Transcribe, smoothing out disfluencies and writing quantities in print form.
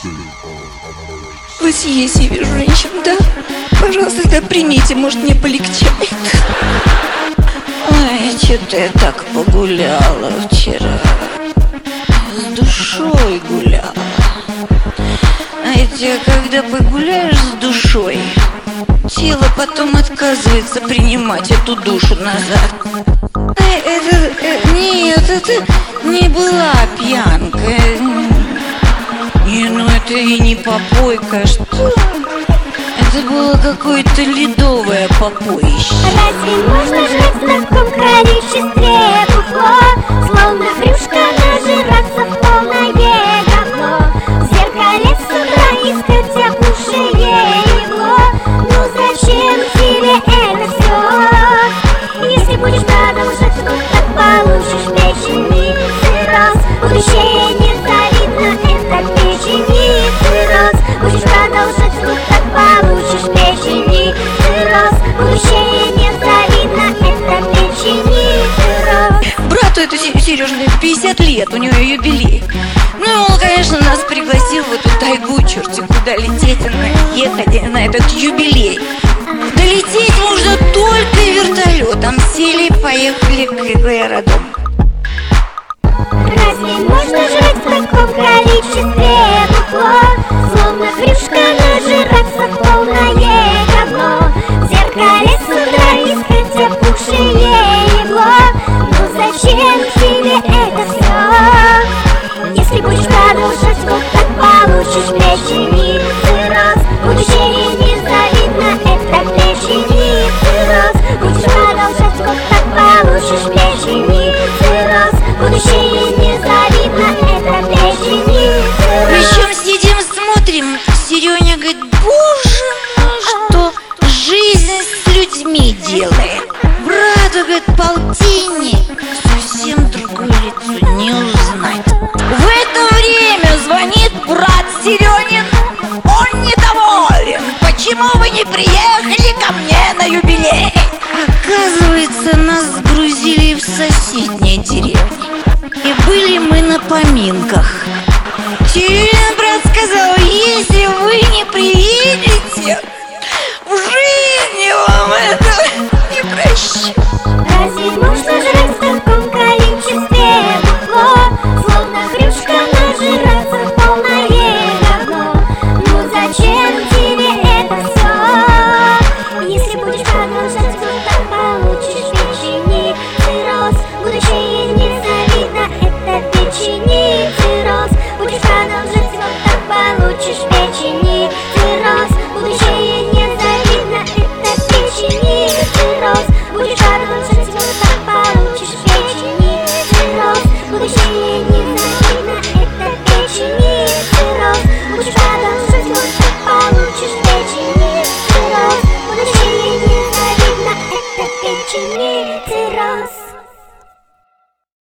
Вы съесть вижу женщин, да? Пожалуйста, тогда примите, может, мне полегчает. Ой, что-то я так погуляла вчера. С душой гуляла. Знаете, когда погуляешь с душой, тело потом отказывается принимать эту душу назад. Нет, это не была пьянка. Не, ну это и не попойка, что? Это было какое-то ледовое попоище. Разве можно жить в таком количестве бухло? Словно брюшко нажираться в полное говно. В зеркале с утра искать опухшее его. Ну зачем тебе это все? Если будешь продолжать, то так получишь печени цирроз. Будущее незавидно, это печени цирроз. Будешь продолжать, то так получишь печени цирроз. Будущее незавидно, это печени цирроз. Брату эту Сережину 50 лет, у него юбилей. Ну, он, конечно, нас пригласил в эту тайгу, черти куда лететь, ехать на этот юбилей. Долететь можно только вертолетом. Сели и поехали к аэродрому. Разве можно жить в таком количестве бухло? Словно брюшко нажираться в полное говно. В зеркале с утра искать опухшее его. Ну зачем тебе это все? Если будешь продолжать, то так получишь печени цирроз. Будущее незавидно, это печени цирроз. Будешь продолжать, то так получишь печени цирроз. Будущее незавидно, это печени цирроз. Причем сидим, смотрим, Сереня говорит: боже мой, что жизнь с людьми делает. Брату, говорит, полтинник, совсем другое лицо не узнать. В это время звонит брат Серенин. Он недоволен. Почему вы не приехали ко мне на юбилей? Оказывается, нас сгрузили в соседней деревне. И были мы на поминках.